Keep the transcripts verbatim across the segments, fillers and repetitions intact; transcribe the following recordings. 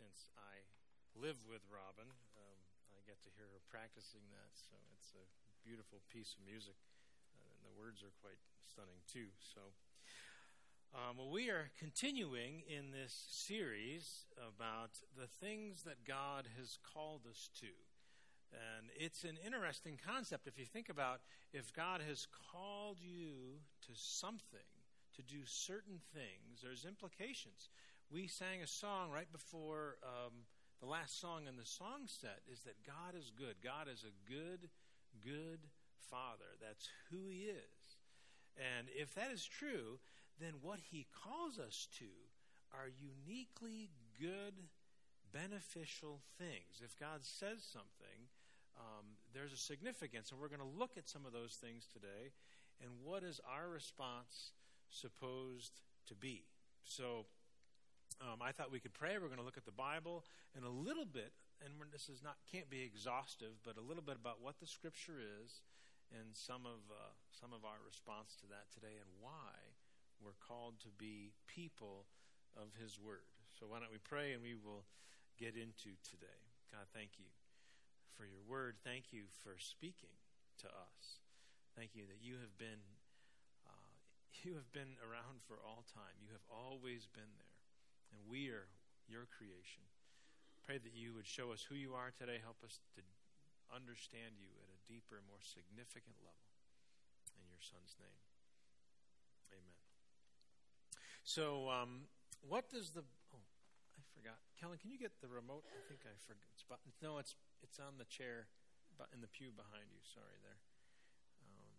since I live with Robin. Um, I get to hear her practicing that, so it's a beautiful piece of music. Uh, and the words are quite stunning, too. So, um, well, we are continuing in this series about the things that God has called us to. And it's an interesting concept if you think about if God has called you to something, to do certain things, there's implications. We sang a song right before um, the last song in the song set is that God is good. God is a good, good Father. That's who He is. And if that is true, then what He calls us to are uniquely good, beneficial things. If God says something, um, there's a significance. And we're going to look at some of those things today. And what is our response supposed to be? So um, I thought we could pray. We're going to look at the Bible and a little bit, and this is not can't be exhaustive, but a little bit about what the Scripture is and some of uh, some of our response to that today and why we're called to be people of His Word. So why don't we pray and we will get into today. God, thank you for your Word. Thank you for speaking to us. Thank you that you have been uh, you have been around for all time. You have always been there, and we are your creation. Pray that you would show us who you are today. Help us to understand you at a deeper, more significant level. In your Son's name, amen. So, um, what does the... Oh, I forgot. Kellen, can you get the remote? I think I forgot. It's about, no, it's it's on the chair in the pew behind you. Sorry there. Um,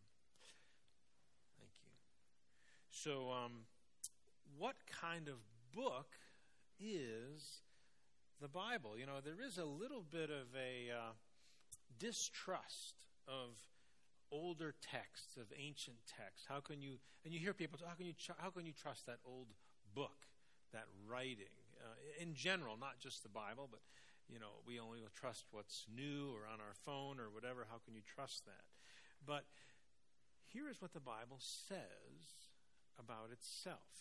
thank you. So, um, what kind of book is the Bible? You know, there is a little bit of a uh, distrust of older texts, of ancient texts. How can you? And you hear people, how can you? How can you trust that old book, that writing? Uh, in general, not just the Bible, but you know, we only will trust what's new or on our phone or whatever. How can you trust that? But here is what the Bible says about itself.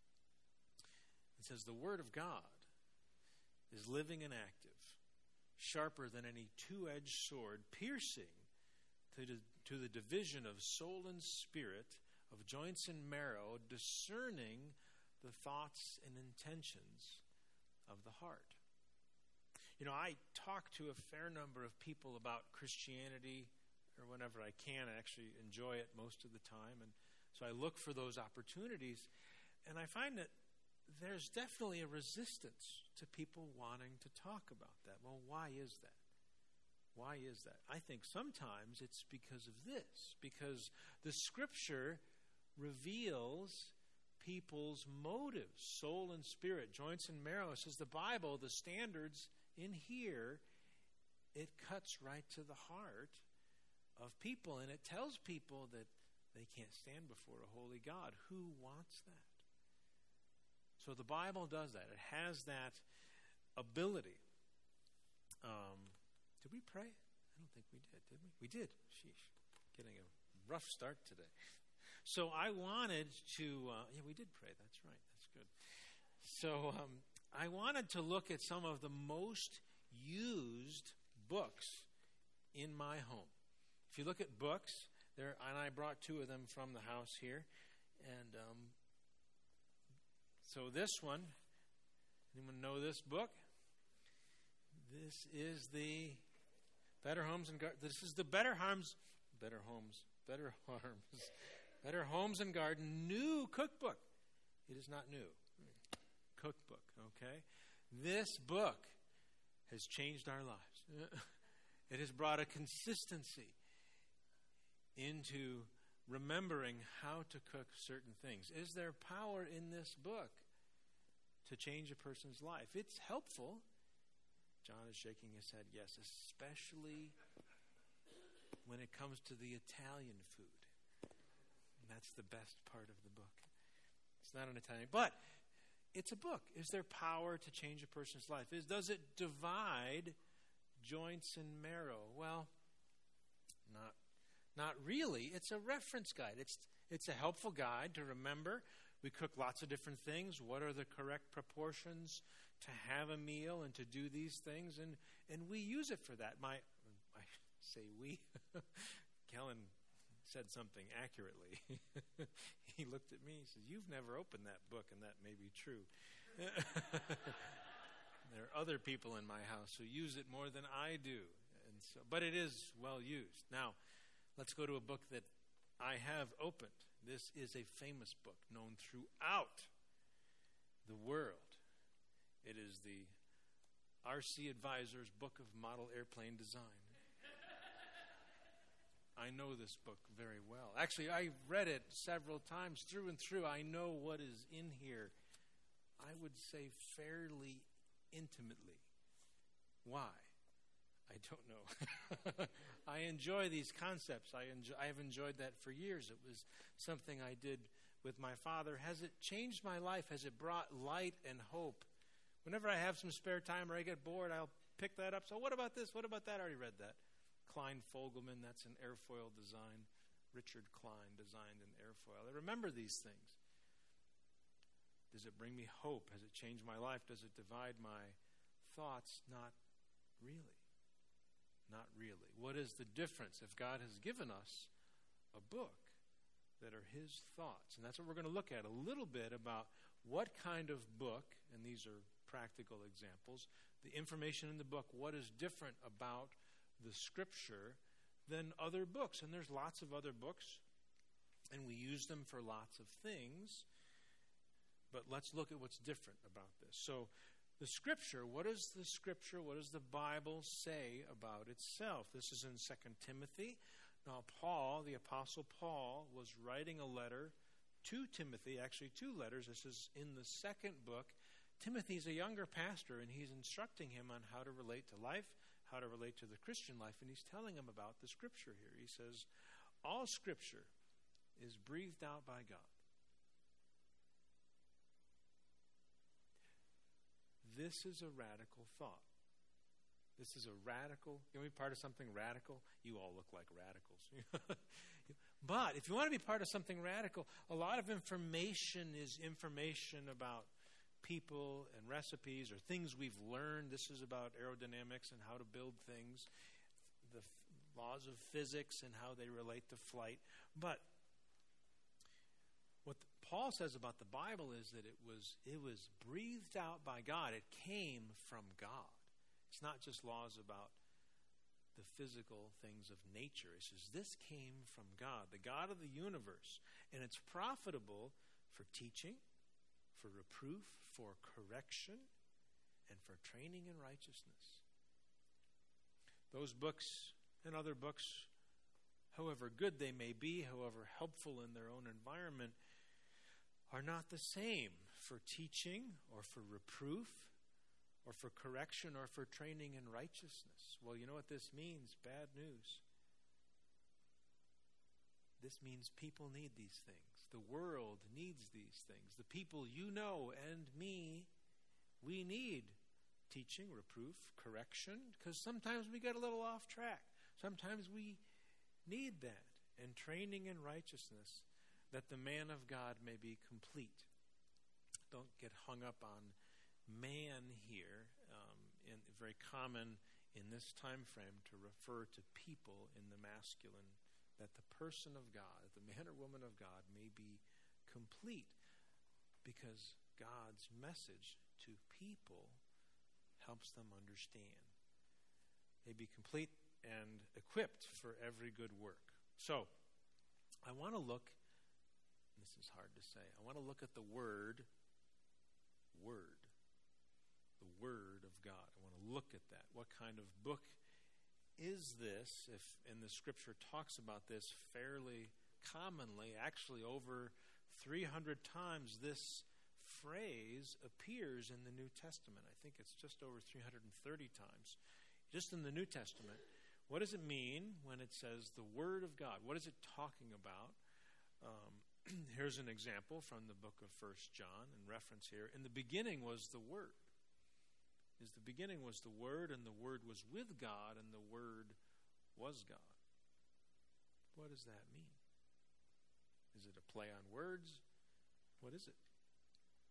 It says, the Word of God is living and active, sharper than any two-edged sword, piercing to the, to the division of soul and spirit, of joints and marrow, discerning the thoughts and intentions of the heart. You know, I talk to a fair number of people about Christianity, or whenever I can. I actually enjoy it most of the time, and so I look for those opportunities, and I find that there's definitely a resistance to people wanting to talk about that. Well, why is that? Why is that? I think sometimes it's because of this, because the Scripture reveals people's motives, soul and spirit, joints and marrow. It says the Bible, the standards in here, it cuts right to the heart of people, and it tells people that they can't stand before a holy God. Who wants that? So the Bible does that. It has that ability. Um, did we pray? I don't think we did, did we? We did. Sheesh. Getting a rough start today. So I wanted to... Uh, yeah, we did pray. That's right. That's good. So um, I wanted to look at some of the most used books in my home. If you look at books... There, and I brought two of them from the house here. And um, so this one, anyone know this book? This is the Better Homes and Gardens. This is the Better Homes, Better Homes, Better Homes, Better Homes and Garden new cookbook. It is not new. Cookbook, okay? This book has changed our lives. It has brought a consistency into remembering how to cook certain things. Is there power in this book to change a person's life? It's helpful. John is shaking his head, yes, especially when it comes to the Italian food. And that's the best part of the book. It's not an Italian, but it's a book. Is there power to change a person's life? Is does it divide joints and marrow? Well, not Not really. It's a reference guide. It's it's a helpful guide to remember. We cook lots of different things. What are the correct proportions to have a meal and to do these things, and, and we use it for that. My, I say we. Kellen said something accurately. He looked at me, he says, "You've never opened that book," and that may be true. There are other people in my house who use it more than I do, and so, but it is well used. Now, let's go to a book that I have opened. This is a famous book known throughout the world. It is the R C Advisor's Book of Model Airplane Design. I know this book very well. Actually, I read it several times through and through. I know what is in here, I would say, fairly intimately. Why? I don't know. I enjoy these concepts. I enjoy, I have enjoyed that for years. It was something I did with my father. Has it changed my life? Has it brought light and hope? Whenever I have some spare time or I get bored, I'll pick that up. So what about this? What about that? I already read that. Klein Fogelman, that's an airfoil design. Richard Klein designed an airfoil. I remember these things. Does it bring me hope? Has it changed my life? Does it divide my thoughts? Not really. Not really. What is the difference if God has given us a book that are his thoughts? And that's what we're going to look at a little bit about what kind of book, and these are practical examples, the information in the book, what is different about the Scripture than other books. And there's lots of other books, and we use them for lots of things. But let's look at what's different about this. So the Scripture, what does the Scripture, what does the Bible say about itself? This is in Second Timothy. Now Paul, the Apostle Paul, was writing a letter to Timothy, actually two letters. This is in the second book. Timothy's a younger pastor, and he's instructing him on how to relate to life, how to relate to the Christian life, and he's telling him about the Scripture here. He says, all Scripture is breathed out by God. This is a radical thought. This is a radical, you want to be part of something radical? You all look like radicals. But if you want to be part of something radical, a lot of information is information about people and recipes or things we've learned. This is about aerodynamics and how to build things, the f- laws of physics and how they relate to flight. But what Paul says about the Bible is that it was it was breathed out by God. It came from God. It's not just laws about the physical things of nature. It says this came from God, the God of the universe. And it's profitable for teaching, for reproof, for correction, and for training in righteousness. Those books and other books, however good they may be, however helpful in their own environment, are not the same for teaching or for reproof or for correction or for training in righteousness. Well, you know what this means? Bad news. This means people need these things. The world needs these things. The people you know and me, we need teaching, reproof, correction, because sometimes we get a little off track. Sometimes we need that. And training in righteousness, that the man of God may be complete. Don't get hung up on man here. Um, and very common in this time frame to refer to people in the masculine, that the person of God, the man or woman of God, may be complete, because God's message to people helps them understand. May be complete and equipped for every good work. So, I want to look, this is hard to say, I want to look at the word, word, the Word of God. I want to look at that. What kind of book is this? If in the Scripture talks about this fairly commonly, actually over three hundred times this phrase appears in the New Testament. I think it's just over three hundred thirty times. Just in the New Testament. What does it mean when it says the Word of God? What is it talking about? Um, here's an example from the book of First John, in reference here. In the beginning was the Word. Is the beginning was the Word, and the Word was with God, and the Word was God. What does that mean? Is it a play on words? What is it?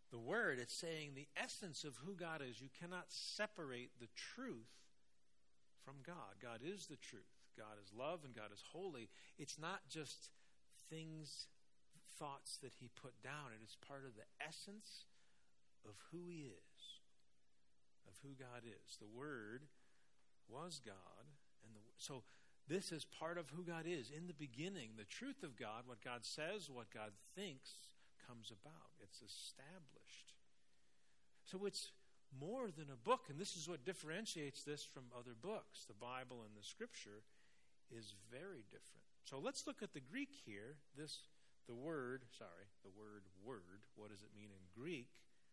the Word, it's saying the essence of who God is. You cannot separate the truth from God. God is the truth. God is love and God is holy. It's not just things, thoughts that he put down. It is part of the essence of who he is, of who God is. The Word was God. and the, So this is part of who God is. In the beginning, the truth of God, what God says, what God thinks, comes about. It's established. So it's more than a book, and this is what differentiates this from other books. The Bible and the Scripture is very different. So let's look at the Greek here. This, the word, sorry, the word word, what does it mean in Greek?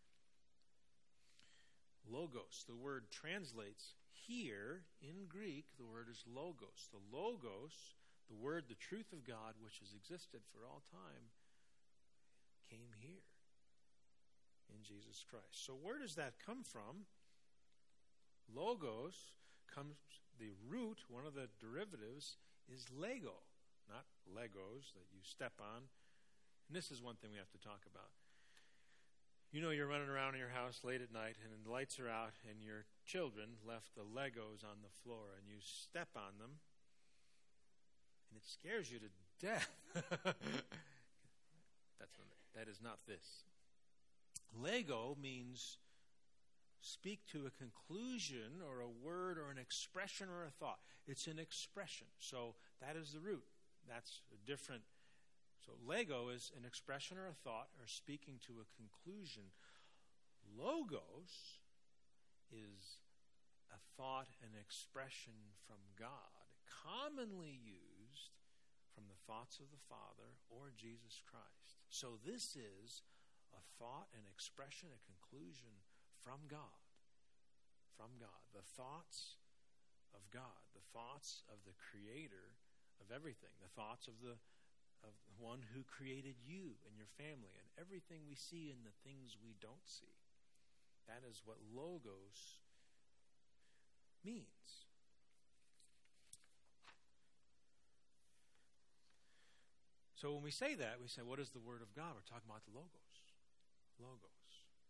Logos. The word translates here in Greek, the word is logos. The logos, the word, the truth of God, which has existed for all time, came here in Jesus Christ. So where does that come from? Logos comes, the root, one of the derivatives, is Lego, not Legos that you step on. And this is one thing we have to talk about. You know, you're running around in your house late at night and the lights are out and your children left the Legos on the floor and you step on them and it scares you to death. That's that is not this. Lego means speak to a conclusion or a word or an expression or a thought. It's an expression. So that is the root. That's a different. So Lego is an expression or a thought or speaking to a conclusion. Logos is a thought and expression from God, commonly used from the thoughts of the Father or Jesus Christ. So this is a thought, an expression, a conclusion from God. From God. The thoughts of God. The thoughts of the Creator of everything. The thoughts of the of the one who created you and your family and everything we see and the things we don't see. That is what logos means. So when we say that, we say, what is the Word of God? We're talking about the logos. Logos.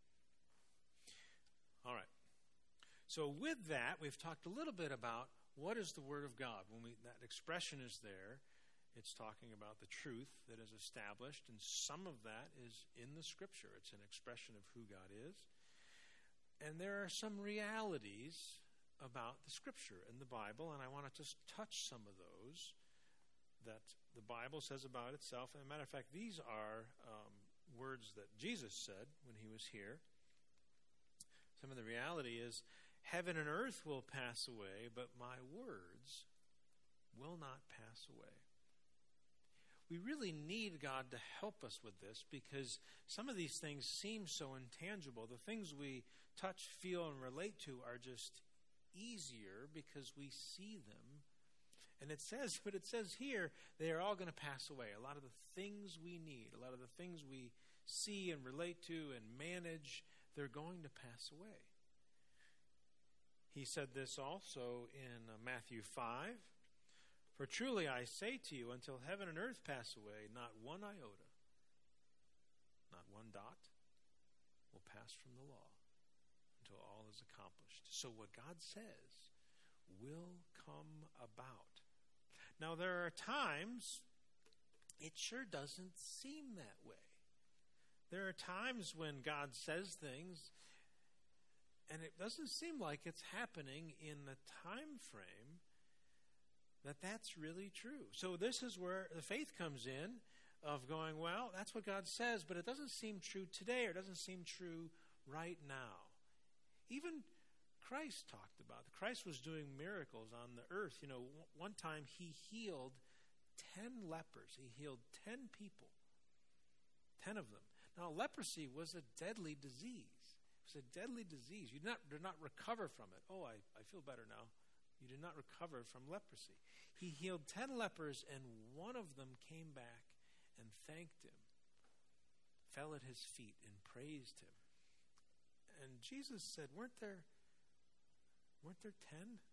All right. So with that, we've talked a little bit about what is the Word of God. When we that expression is there, it's talking about the truth that is established, and some of that is in the Scripture. It's an expression of who God is. And there are some realities about the Scripture in the Bible, and I want to just touch some of those that the Bible says about itself. And as a matter of fact, these are um, words that Jesus said when he was here. Some of the reality is, heaven and earth will pass away, but my words will not pass away. We really need God to help us with this because some of these things seem so intangible. The things we touch, feel, and relate to are just easier because we see them. And it says, but it says here, they are all going to pass away. A lot of the things we need, a lot of the things we see and relate to and manage, they're going to pass away. He said this also in uh, Matthew five. For truly I say to you, until heaven and earth pass away, not one iota, not one dot, will pass from the law until all is accomplished. So what God says will come about. Now there are times it sure doesn't seem that way. There are times when God says things and it doesn't seem like it's happening in the time frame that that's really true. So this is where the faith comes in of going, well, that's what God says, but it doesn't seem true today or it doesn't seem true right now. Even Christ talked about it. Christ was doing miracles on the earth. You know, one time he healed ten lepers. He healed ten people. Ten of them. Now, leprosy was a deadly disease. It was a deadly disease. You did not, did not recover from it. Oh, I, I feel better now. You did not recover from leprosy. He healed ten lepers, and one of them came back and thanked him, fell at his feet, and praised him. And Jesus said, weren't there, weren't there ten?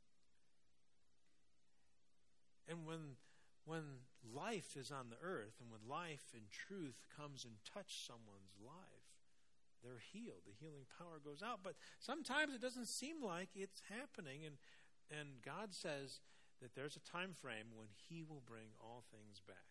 And when, when life is on the earth, and when life and truth comes and touch someone's life, they're healed. The healing power goes out. But sometimes it doesn't seem like it's happening. And, and God says that there's a time frame when he will bring all things back.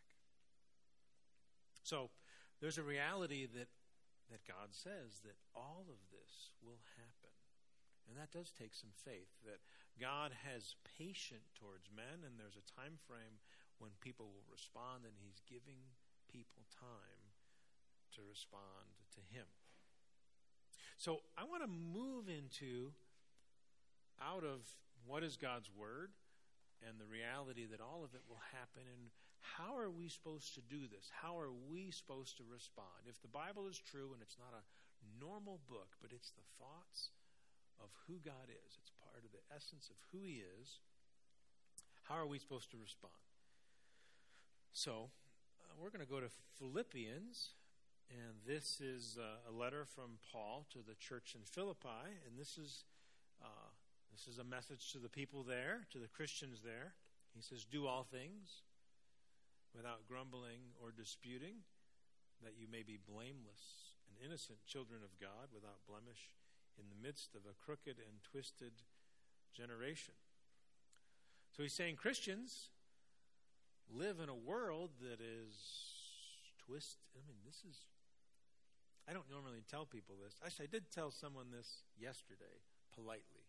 So there's a reality that, that God says that all of this will happen. And that does take some faith, that God has patience towards men, and there's a time frame when people will respond, and he's giving people time to respond to him. So I want to move into, out of what is God's word and the reality that all of it will happen, and how are we supposed to do this? How are we supposed to respond? If the Bible is true and it's not a normal book, but it's the thoughts of who God is, it's part of the essence of who he is, how are we supposed to respond? So uh, we're going to go to Philippians, and this is uh, a letter from Paul to the church in Philippi, and this is uh, this is a message to the people there, to the Christians there. He says, "Do all things without grumbling or disputing, that you may be blameless and innocent children of God, without blemish, in the midst of a crooked and twisted generation." So he's saying Christians live in a world that is twisted. I mean, this is, I don't normally tell people this. Actually, I did tell someone this yesterday, politely.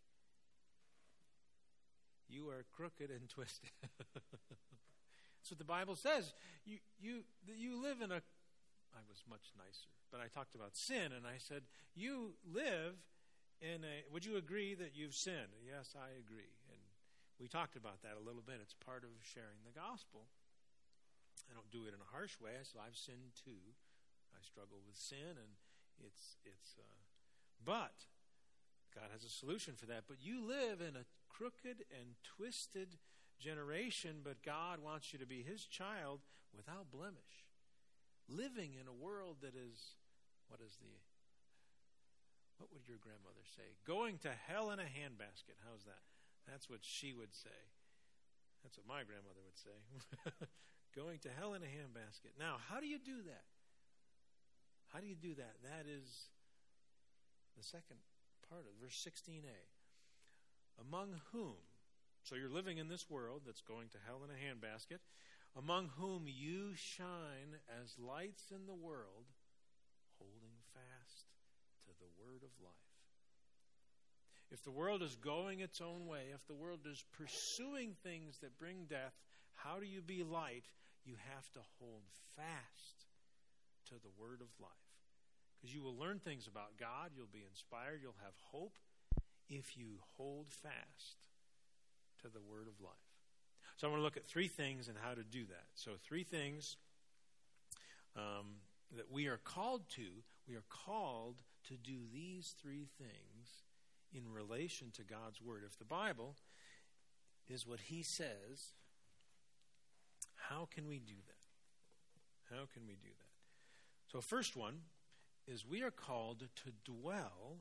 You are crooked and twisted. That's what the Bible says. You, you, you live in a, I was much nicer, but I talked about sin, and I said, you live in a, would you agree that you've sinned? Yes, I agree. And we talked about that a little bit. It's part of sharing the gospel. I don't do it in a harsh way. I said, I've sinned too. I struggle with sin, and it's, it's, uh, but God has a solution for that. But you live in a crooked and twisted generation, but God wants you to be his child without blemish. Living in a world that is, what is the, what would your grandmother say? Going to hell in a handbasket. How's that? That's what she would say. That's what my grandmother would say. Going to hell in a handbasket. Now, how do you do that? How do you do that? That is the second part of verse sixteen a. Among whom, so you're living in this world that's going to hell in a handbasket, among whom you shine as lights in the world, holding fast to the word of life. If the world is going its own way, if the world is pursuing things that bring death, how do you be light? You have to hold fast to the word of life. Because you will learn things about God, you'll be inspired, you'll have hope if you hold fast to the word of life. So I want to look at three things and how to do that. So three things um, that we are called to. We are called to do these three things in relation to God's word. If the Bible is what he says, how can we do that? How can we do that? So first one is we are called to dwell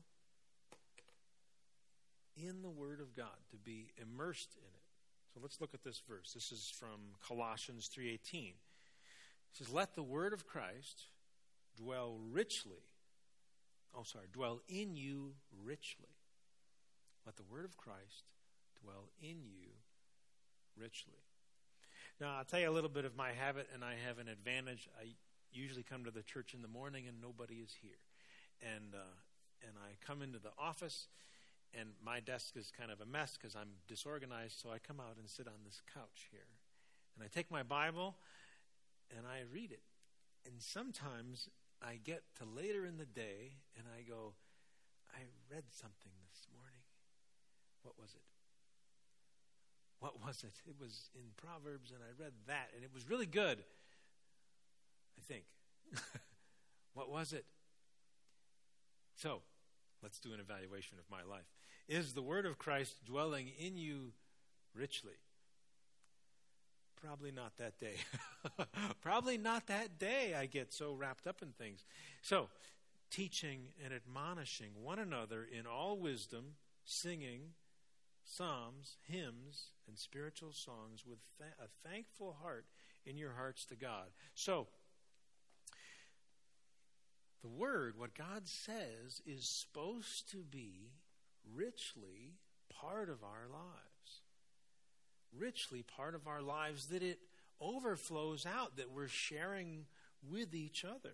in the word of God, to be immersed in it. So let's look at this verse. This is from Colossians three eighteen. It says, let the word of Christ dwell richly. Oh, sorry, dwell in you richly. Let the word of Christ dwell in you richly. Now, I'll tell you a little bit of my habit, and I have an advantage. I usually come to the church in the morning, and nobody is here. And uh, and I come into the office, and my desk is kind of a mess because I'm disorganized, so I come out and sit on this couch here. And I take my Bible, and I read it. And sometimes I get to later in the day, and I go, I read something this morning. What was it? What was it? It was in Proverbs, and I read that, and it was really good, I think. What was it? So, let's do an evaluation of my life. Is the word of Christ dwelling in you richly? Probably not that day. Probably not that day I get so wrapped up in things. So, teaching and admonishing one another in all wisdom, singing psalms, hymns, and spiritual songs with th- a thankful heart in your hearts to God. So, The Word, what God says, is supposed to be richly part of our lives. Richly part of our lives, that it overflows out, that we're sharing with each other.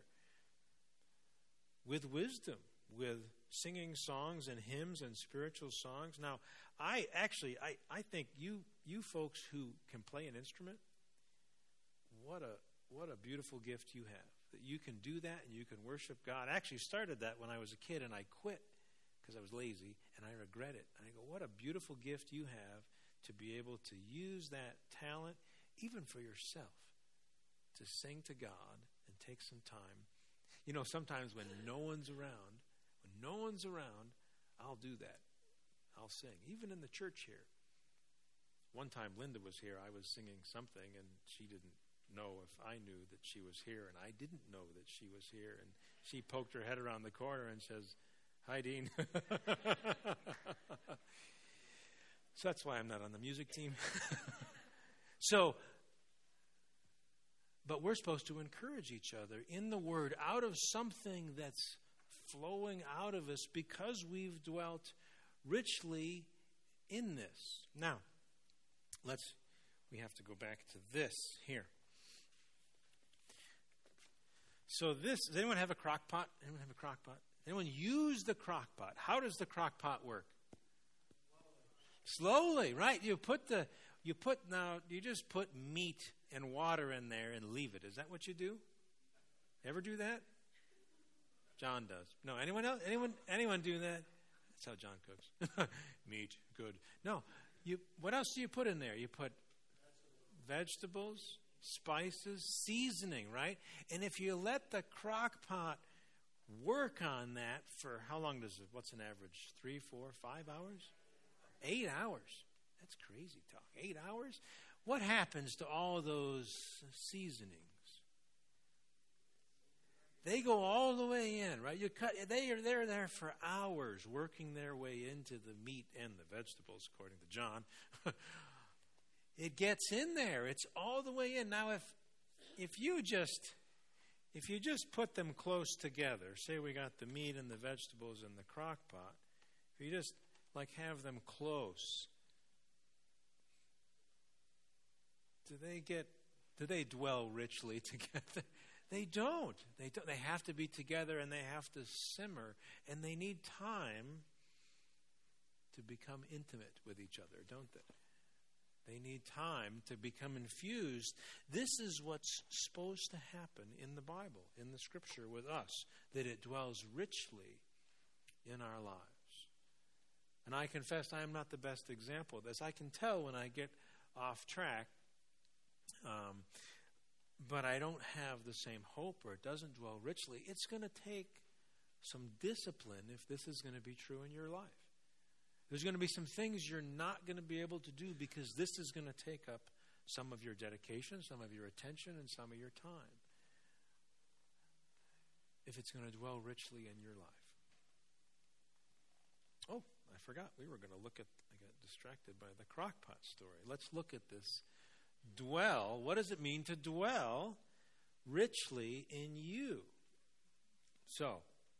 With wisdom, with singing songs and hymns and spiritual songs. Now, I actually, I, I think you you folks who can play an instrument, what a what a beautiful gift you have. That you can do that and you can worship God. I actually started that when I was a kid and I quit because I was lazy and I regret it. And I go, what a beautiful gift you have to be able to use that talent, even for yourself, to sing to God and take some time. You know, sometimes when no one's around, when no one's around, I'll do that. I'll sing, even in the church here. One time Linda was here, I was singing something, and she didn't know if I knew that she was here, and I didn't know that she was here. And she poked her head around the corner and says, "Hi, Dean." So that's why I'm not on the music team. So, but we're supposed to encourage each other in the Word out of something that's flowing out of us because we've dwelt richly in this. Now, let's, we have to go back to this here. So this, does anyone have a crock pot? Anyone have a crock pot? Anyone use the crock pot? How does the crock pot work? Slowly, right? You put the, you put, now, you just put meat and water in there and leave it. Is that what you do? Ever do that? John does. No, anyone else? Anyone, anyone do that? That's how John cooks. Meat, good. No, you. What else do you put in there? You put vegetables, spices, seasoning, right? And if you let the crock pot work on that for, how long does it, what's an average? Three, four, five hours? Eight hours. That's crazy talk. Eight hours? What happens to all those seasonings? They go all the way in, right? You cut. They are they're there for hours, working their way into the meat and the vegetables, according to John. It gets in there. It's all the way in. Now, if if you just if you just put them close together, say we got the meat and the vegetables in the crock pot, if you just like have them close, do they get? Do they dwell richly together? They don't. They don't. They have to be together and they have to simmer, and they need time to become intimate with each other, don't they? They need time to become infused. This is what's supposed to happen in the Bible, in the Scripture with us, that it dwells richly in our lives. And I confess I am not the best example of this. I can tell when I get off track, um, but I don't have the same hope, or it doesn't dwell richly. It's going to take some discipline if this is going to be true in your life. There's going to be some things you're not going to be able to do because this is going to take up some of your dedication, some of your attention, and some of your time, if it's going to dwell richly in your life. Oh, I forgot. We were going to look at, I got distracted by the crockpot story. Let's look at this. Dwell. What does it mean to dwell richly in you? So,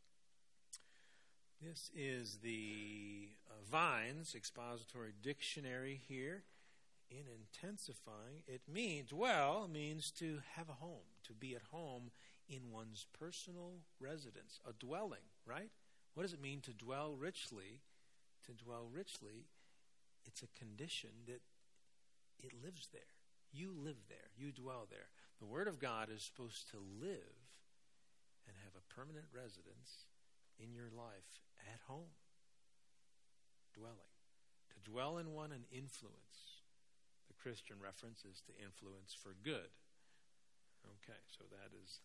this is the uh, Vines Expository Dictionary here. In intensifying, it means, dwell means to have a home, to be at home in one's personal residence, a dwelling, right? What does it mean to dwell richly? To dwell richly, it's a condition that it lives there. You live there. You dwell there. The Word of God is supposed to live and have a permanent residence in your life at home. Dwelling. To dwell in one and influence. The Christian reference is to influence for good. Okay, so that is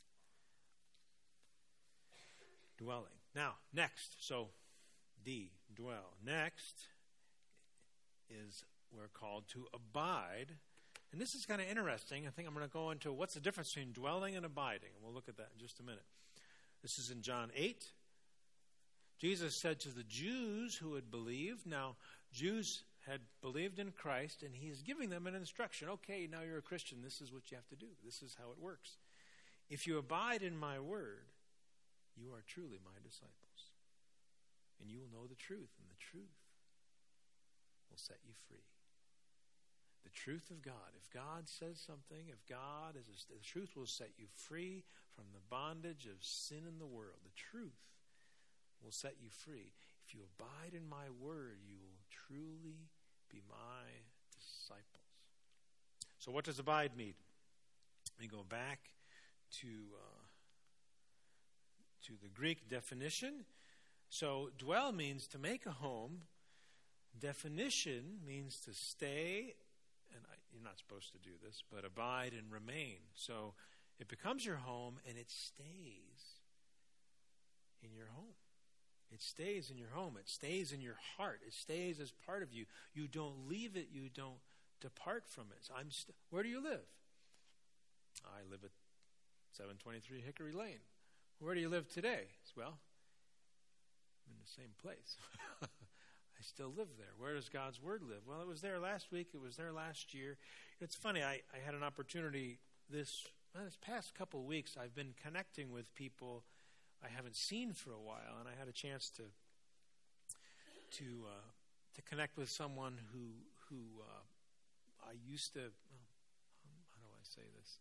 dwelling. Now, next. So, D, dwell. Next is we're called to abide. And this is kind of interesting. I think I'm going to go into what's the difference between dwelling and abiding. And we'll look at that in just a minute. This is in John eight. Jesus said to the Jews who had believed. Now, Jews had believed in Christ, and he's giving them an instruction. Okay, now you're a Christian. This is what you have to do. This is how it works. If you abide in my word, you are truly my disciples. And you will know the truth, and the truth will set you free. The truth of God. If God says something, if God is, a, the truth will set you free from the bondage of sin in the world. The truth will set you free. If you abide in my word, you will truly be my disciples. So what does abide mean? We go back to uh, to the Greek definition. So dwell means to make a home. Definition means to stay, and I, you're not supposed to do this, but abide and remain. So it becomes your home, and it stays in your home. It stays in your home. It stays in your heart. It stays as part of you. You don't leave it. You don't depart from it. So I'm st- Where do you live? I live at seven twenty-three Hickory Lane. Where do you live today? Well, I'm in the same place. I still live there. Where does God's Word live? Well, it was there last week. It was there last year. It's funny. I, I had an opportunity this, well, this past couple of weeks. I've been connecting with people I haven't seen for a while, and I had a chance to to uh, to connect with someone who who uh, I used to. Well, how do I say this?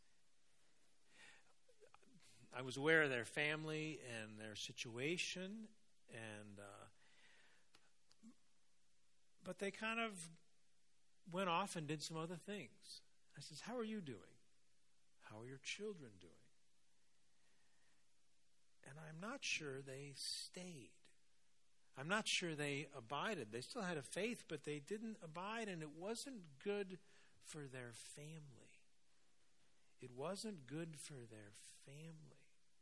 I was aware of their family and their situation, and uh, but they kind of went off and did some other things. I says, "How are you doing? How are your children doing?" And I'm not sure they stayed. I'm not sure they abided. They still had a faith, but they didn't abide, and it wasn't good for their family. It wasn't good for their family.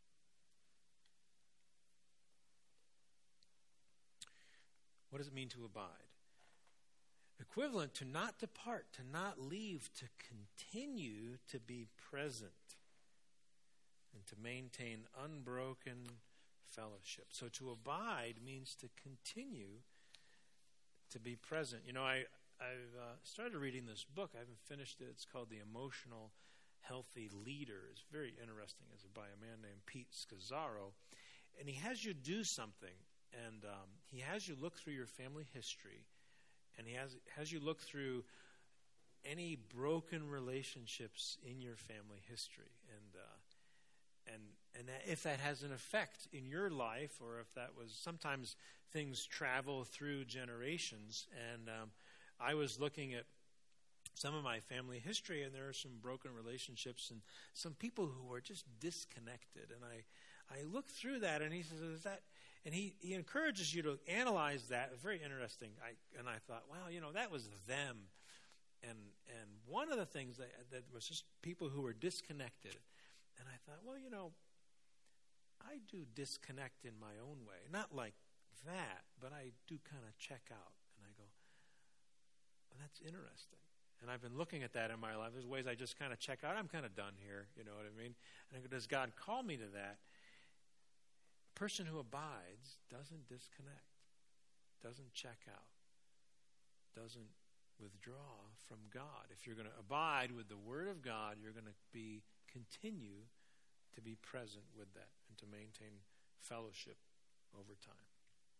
What does it mean to abide? Equivalent to not depart, to not leave, to continue to be present, and to maintain unbroken fellowship. So to abide means to continue to be present. You know, I, I've uh, started reading this book. I haven't finished it. It's called The Emotional Healthy Leader. It's very interesting. It's by a man named Pete Scazzaro. And he has you do something. And um, he has you look through your family history. And he has, has you look through any broken relationships in your family history. And uh, And and if that has an effect in your life, or if that was, sometimes things travel through generations. And um, I was looking at some of my family history, and there are some broken relationships and some people who were just disconnected. And I, I looked through that, and he says, "Is that?" And he, he encourages you to analyze that. Very interesting. I and I thought, wow, you know, that was them. And and one of the things that that was just people who were disconnected. And I thought, well, you know, I do disconnect in my own way. Not like that, but I do kind of check out. And I go, well, that's interesting. And I've been looking at that in my life. There's ways I just kind of check out. I'm kind of done here, you know what I mean? And I go, does God call me to that? A person who abides doesn't disconnect, doesn't check out, doesn't withdraw from God. If you're going to abide with the Word of God, you're going to be continue to be present with that and to maintain fellowship over time.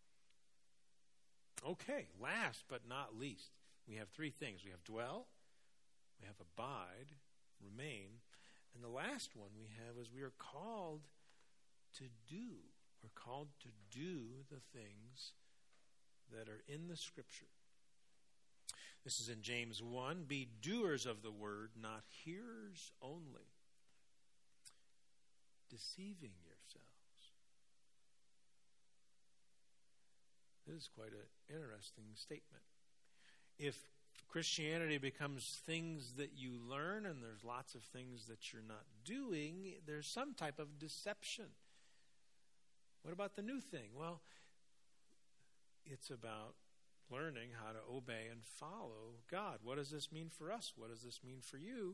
Okay, last but not least, we have three things. We have dwell, we have abide, remain, and the last one we have is we are called to do. We're called to do the things that are in the Scripture. This is in James one. Be doers of the word, not hearers only, deceiving yourselves. This is quite an interesting statement. If Christianity becomes things that you learn and there's lots of things that you're not doing, there's some type of deception. What about the new thing? Well, it's about learning how to obey and follow God. What does this mean for us? What does this mean for you?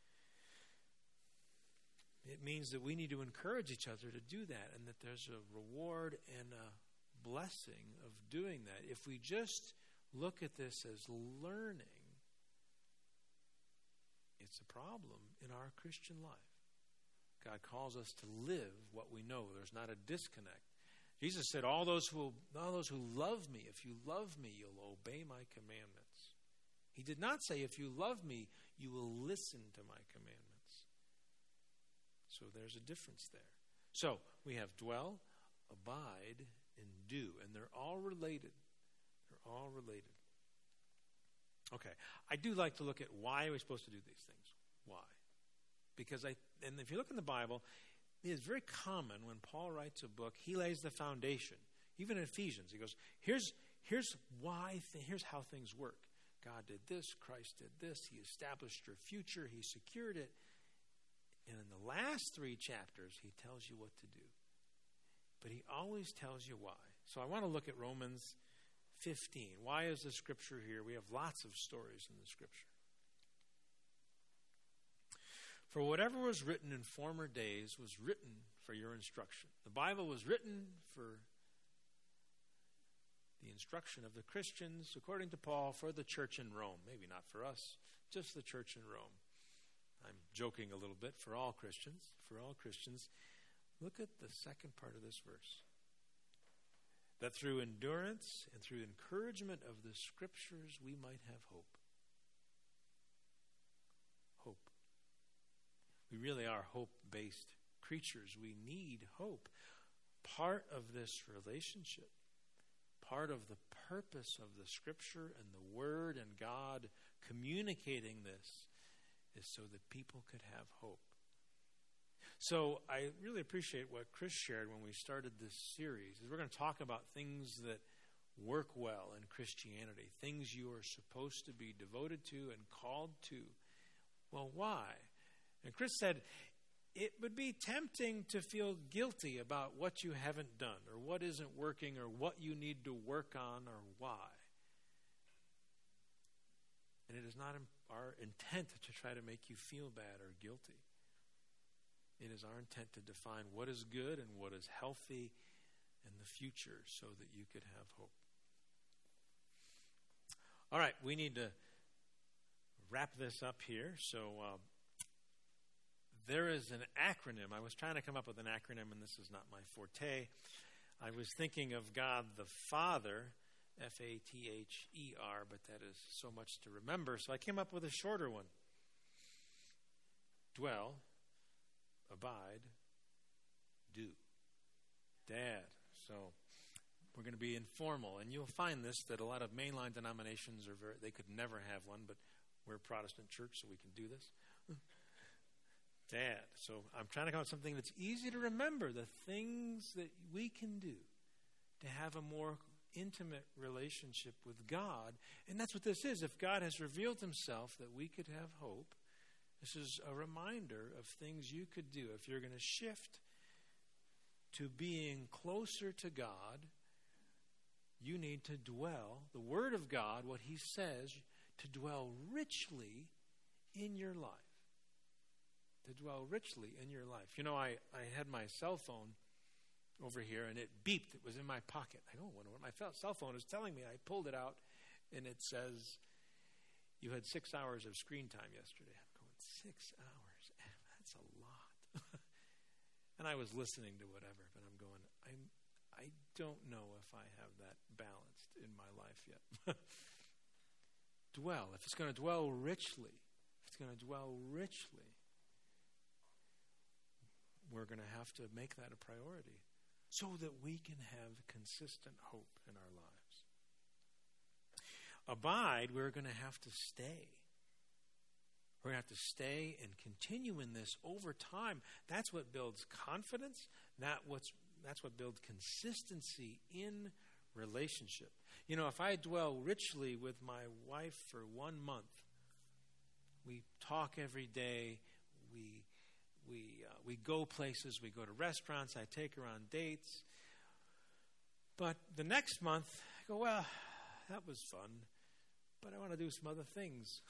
It means that we need to encourage each other to do that, and that there's a reward and a blessing of doing that. If we just look at this as learning, it's a problem in our Christian life. God calls us to live what we know. There's not a disconnect. Jesus said, all those who will, all those who love me, if you love me, you'll obey my commandments. He did not say, if you love me, you will listen to my commandments. So there's a difference there. So we have dwell, abide, and do. And they're all related. They're all related. Okay. I do like to look at why are we supposed to do these things. Why? Because I, and if you look in the Bible, it is very common when Paul writes a book, he lays the foundation. Even in Ephesians, he goes, here's, here's why, th- here's how things work. God did this, Christ did this, he established your future, he secured it. And in the last three chapters, he tells you what to do. But he always tells you why. So I want to look at Romans fifteen. Why is the scripture here? We have lots of stories in the scripture. For whatever was written in former days was written for your instruction. The Bible was written for the instruction of the Christians, according to Paul, for the church in Rome. Maybe not for us, just the church in Rome. I'm joking a little bit, for all Christians, for all Christians. Look at the second part of this verse. That through endurance and through encouragement of the scriptures we might have hope. Hope. We really are hope-based creatures. We need hope. Part of this relationship, part of the purpose of the scripture and the word and God communicating this is so that people could have hope. So I really appreciate what Chris shared when we started this series. We're going to talk about things that work well in Christianity, things you are supposed to be devoted to and called to. Well, why? And Chris said, it would be tempting to feel guilty about what you haven't done or what isn't working or what you need to work on or why. And it is not our intent to try to make you feel bad or guilty. It is our intent to define what is good and what is healthy in the future so that you could have hope. All right, we need to wrap this up here. So uh, there is an acronym. I was trying to come up with an acronym, and this is not my forte. I was thinking of God the Father, F A T H E R, but that is so much to remember. So I came up with a shorter one. Dwell, abide, do. Dad. So we're going to be informal, and you'll find this, that a lot of mainline denominations are very, they could never have one, but we're a Protestant church, so we can do this. Dad. So I'm trying to come up with something that's easy to remember, the things that we can do to have a more intimate relationship with God. And that's what this is. If God has revealed himself that we could have hope, this is a reminder of things you could do. If you're going to shift to being closer to God, you need to dwell, the Word of God, what he says, to dwell richly in your life. To dwell richly in your life. You know, I, I had my cell phone over here, and it beeped. It was in my pocket. I don't wonder what my cell phone is telling me. I pulled it out, and it says, you had six hours of screen time yesterday. I'm going, six hours? That's a lot. And I was listening to whatever, but I'm going, I'm, I don't know if I have that balanced in my life yet. Dwell. If it's going to dwell richly, if it's going to dwell richly, we're going to have to make that a priority so that we can have consistent hope in our lives. Abide, we're going to have to stay. We're going to have to stay and continue in this over time. That's what builds confidence. That what's, that's what builds consistency in relationship. You know, if I dwell richly with my wife for one month, we talk every day, we we uh, we go places, we go to restaurants, I take her on dates. But the next month, I go, well, that was fun, but I want to do some other things.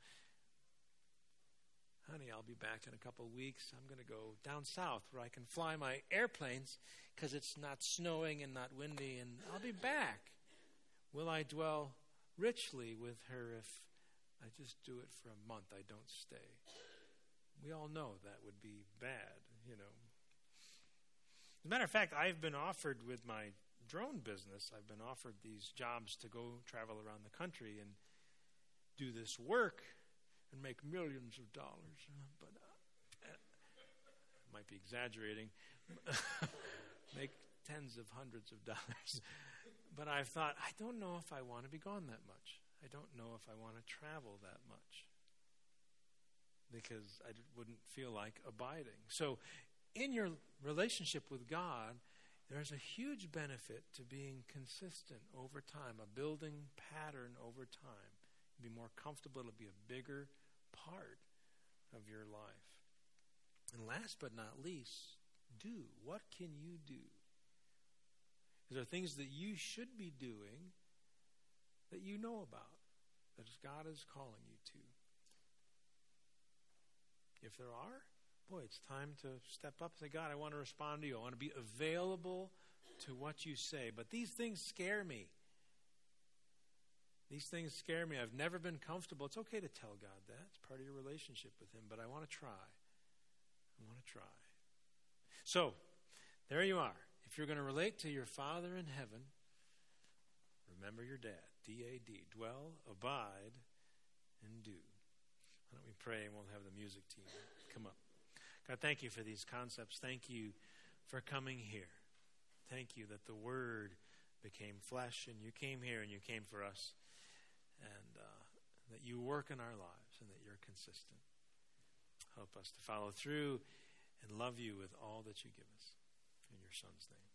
Honey, I'll be back in a couple of weeks. I'm going to go down south where I can fly my airplanes because it's not snowing and not windy, and I'll be back. Will I dwell richly with her if I just do it for a month? I don't stay. We all know that would be bad. you know. As a matter of fact, I've been offered with my drone business, I've been offered these jobs to go travel around the country and do this work and make millions of dollars. But uh, I might be exaggerating. Make tens of hundreds of dollars. But I've thought, I don't know if I want to be gone that much. I don't know if I want to travel that much, because I wouldn't feel like abiding. So in your relationship with God, there's a huge benefit to being consistent over time, a building pattern over time. You'll be more comfortable. It'll be a bigger part of your life. And last but not least, do. What can you do? Is there things that you should be doing that you know about, that God is calling you to? If there are, boy, it's time to step up and say, God, I want to respond to you. I want to be available to what you say. But these things scare me. These things scare me. I've never been comfortable. It's okay to tell God that. It's part of your relationship with him. But I want to try. I want to try. So, there you are. If you're going to relate to your Father in heaven, remember your dad. D A D. Dwell, abide, and do. Why don't we pray and we'll have the music team come up. God, thank you for these concepts. Thank you for coming here. Thank you that the Word became flesh and you came here and you came for us. And uh, that you work in our lives and that you're consistent. Help us to follow through and love you with all that you give us. In your Son's name.